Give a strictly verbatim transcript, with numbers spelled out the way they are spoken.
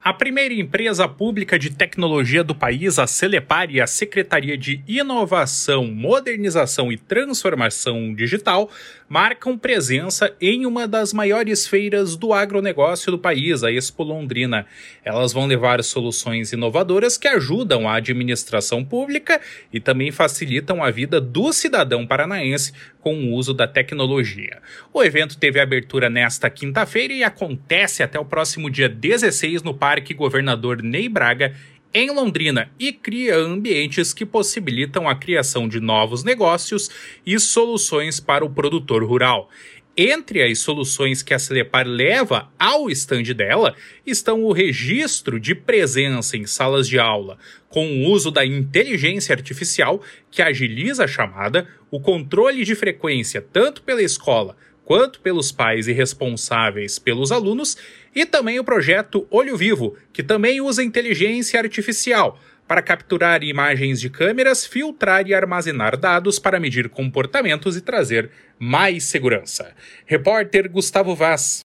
A primeira empresa pública de tecnologia do país, a Celepar, e a Secretaria de Inovação, Modernização e Transformação Digital marcam presença em uma das maiores feiras do agronegócio do país, a Expo Londrina. Elas vão levar soluções inovadoras que ajudam a administração pública e também facilitam a vida do cidadão paranaense com o uso da tecnologia. O evento teve abertura nesta quinta-feira e acontece até o próximo dia dezesseis no Parque Governador Ney Braga, em Londrina, e cria ambientes que possibilitam a criação de novos negócios e soluções para o produtor rural. Entre as soluções que a Celepar leva ao estande dela estão o registro de presença em salas de aula, com o uso da inteligência artificial que agiliza a chamada, o controle de frequência tanto pela escola quanto pelos pais e responsáveis pelos alunos, e também o projeto Olho Vivo, que também usa inteligência artificial para capturar imagens de câmeras, filtrar e armazenar dados para medir comportamentos e trazer mais segurança. Repórter Gustavo Vaz.